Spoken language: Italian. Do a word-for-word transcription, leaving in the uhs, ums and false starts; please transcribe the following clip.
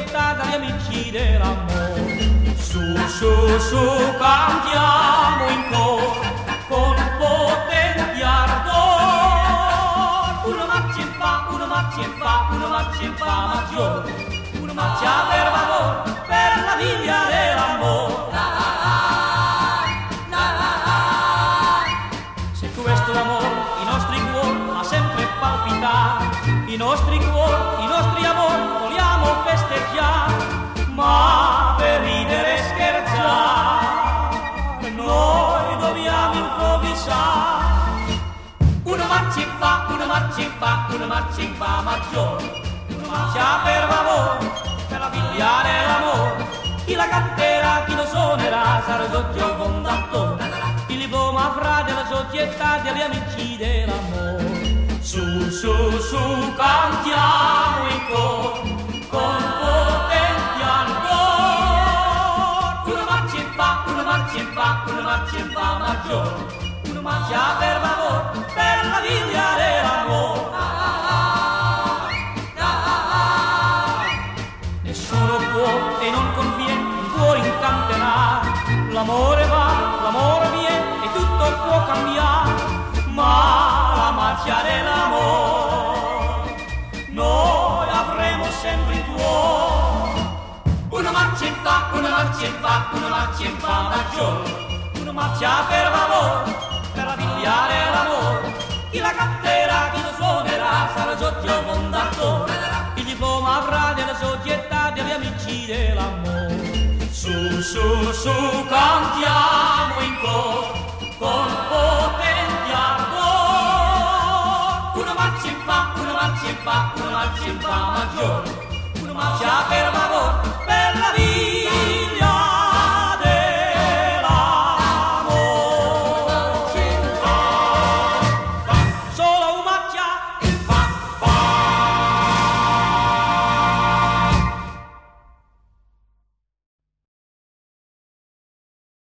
società dagli amici dell'amore. Su, su, su, cantiamo in coro con potenti ardor. Una marcia in fa, una marcia in fa, una marcia in fa maggiore, una marcia per favore, per la via dell'amore. Se questo amore i nostri cuori fa sempre palpitare, i nostri cuori, i nostri amori vogliamo festeggiare, ma per ridere e scherzare noi dobbiamo improvvisare. Una marcia in fa, una marcia in fa, una marcia in fa maggiore, una marcia per favore, per la figlia dell'amore. Chi la canterà, chi lo suonerà, sarà socio fondatore, il diploma fra della società degli amici dell'amore. Su, su, su, cantiamo in coro con potenti ardor. Una marcia in fa, una marcia in fa, una marcia in fa maggiore, una marcia per favore, per la via dell'amore. Nessuno può e non conviene un cuore incanterà. L'amore va, l'amore viene e tutto può cambiare, ma la marcia dell'amore noi avremo sempre in cuore. Una marcia in fa, una marcia in fa, una marcia in fa maggiore, una marcia per favore, per la figlia dell'amore. Chi la canterà, chi lo suonerà, sarà socio fondatore, il diploma avrà della società degli amici dell'amore. Su, su, su, cantiamo